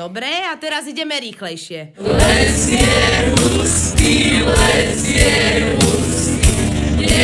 Dobre, a teraz ideme rýchlejšie. Les je hustý, les je hustý.